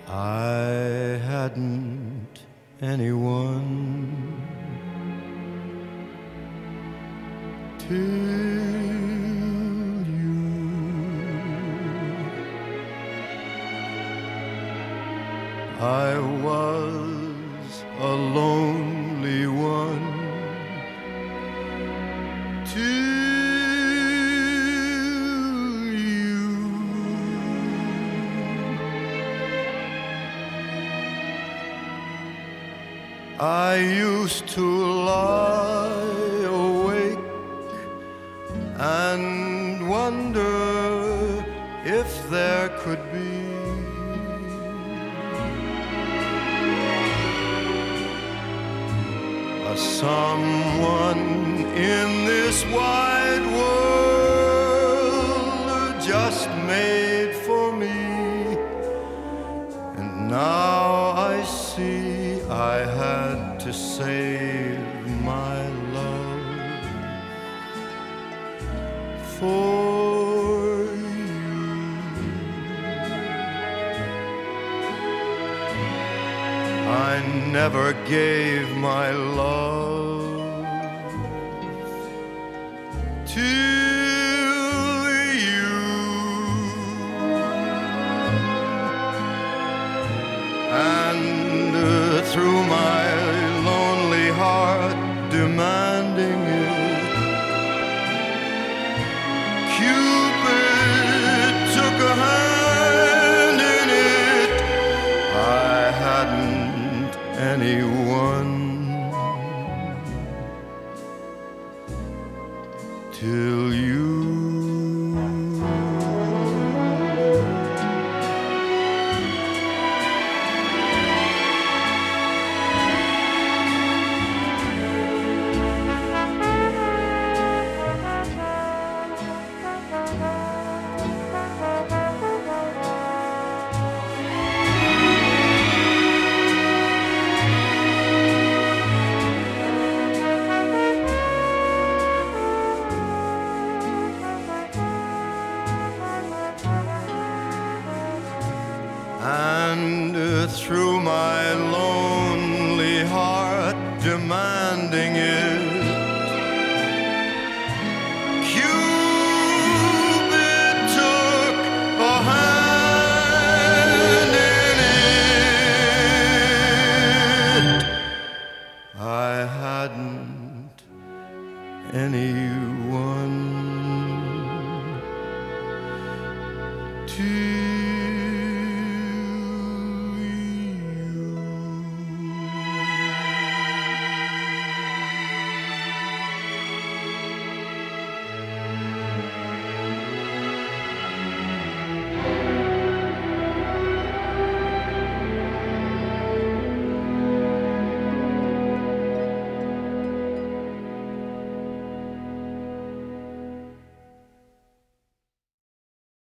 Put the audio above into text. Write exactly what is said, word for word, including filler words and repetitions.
I hadn't anyone till you. I was a lonely one till I used to lie awake and wonder if there could be a someone in this wide world just made for me. And now I see I had to save my love for you. I never gave my love to you, and uh, through my lonely heart demanding it, Cupid took a hand in it. I hadn't anyone till you. And uh, through my lonely heart demanding it, Cupid took a hand in it. I hadn't anyone to